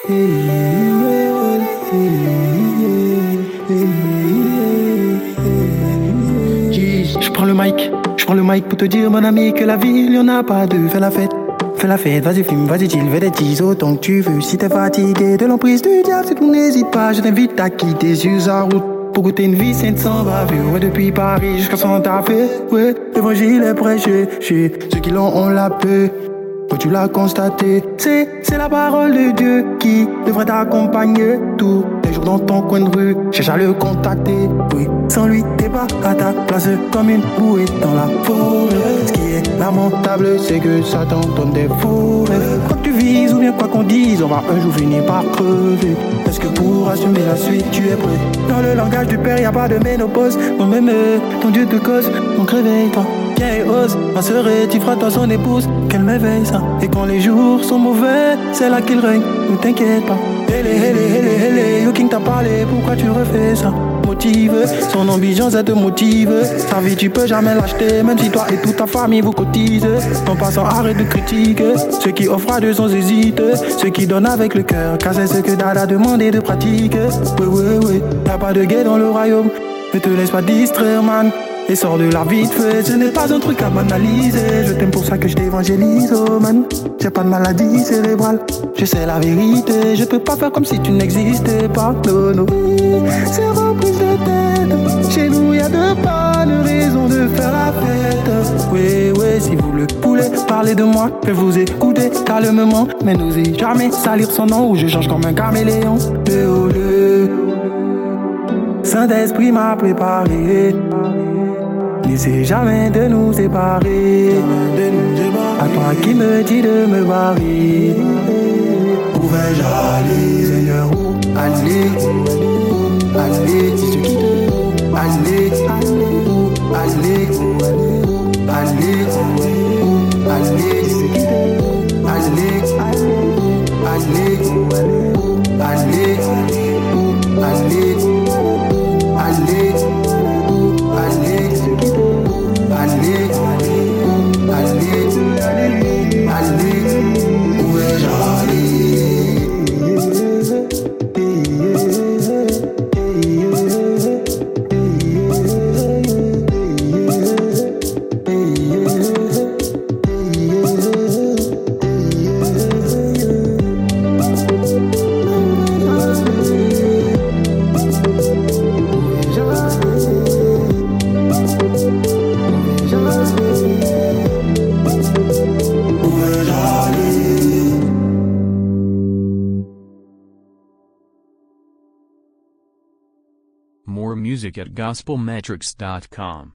Je prends le mic pour te dire mon ami que la ville y'en a pas deux. Fais la fête, vas-y fume, vas-y chill, fais des teas autant que tu veux. Si t'es fatigué de l'emprise du diable, c'est tout, n'hésite pas, je t'invite à quitter sur sa route pour goûter une vie sainte sans bavure. Ouais, depuis Paris jusqu'à Santa Fe, ouais, l'évangile est prêché chez ceux qui l'ont, on l'a peu. Toi tu l'as constaté, c'est la parole de Dieu qui devrait t'accompagner tous les jours dans ton coin de rue. Cherche à le contacter, oui, sans lui t'es pas à ta place comme une bouée dans la forêt. Ce qui est lamentable, c'est que Satan donne des faux rêves. Quoi que tu vises ou bien quoi qu'on dise, on va un jour finir par crever. Est-ce que pour assumer la suite tu es prêt? Dans le langage du père y a pas de ménopause. Moi-même, ton Dieu te cause, donc réveille-toi. Viens et ose, ma sœur et tu feras toi son épouse. Qu'elle m'éveille ça. Et quand les jours sont mauvais, c'est là qu'il règne, ne t'inquiète pas. Hélé, yo King t'a parlé, pourquoi tu refais ça? Motive, son ambition ça te motive. Sa vie tu peux jamais l'acheter, même si toi et toute ta famille vous cotisent. En passant arrête de critiquer ceux qui offrent à deux sans hésiter, ceux qui donnent avec le cœur, car c'est ce que Dada demandé de pratiquer. Ouais, y'a pas de guet dans le royaume, ne te laisse pas distraire man. Et sors de la vite fait, ce n'est pas un truc à banaliser. Je t'aime pour ça que je t'évangélise, oh man. J'ai pas de maladie cérébrale, je sais la vérité. Je peux pas faire comme si tu n'existais pas, non. C'est reprise de tête, chez nous y'a de bonnes raisons de faire la fête. Oui, si vous le voulez, parlez de moi, je vais vous écouter calmement. Mais n'osez jamais salir son nom ou je change comme un caméléon. Le Saint-Esprit m'a préparé. N'essaie jamais de nous séparer. À toi qui me dis de me barrer. Où vais-je aller, Seigneur? Où aller? Si tu quittes, aller. More music at gospelmetrics.com.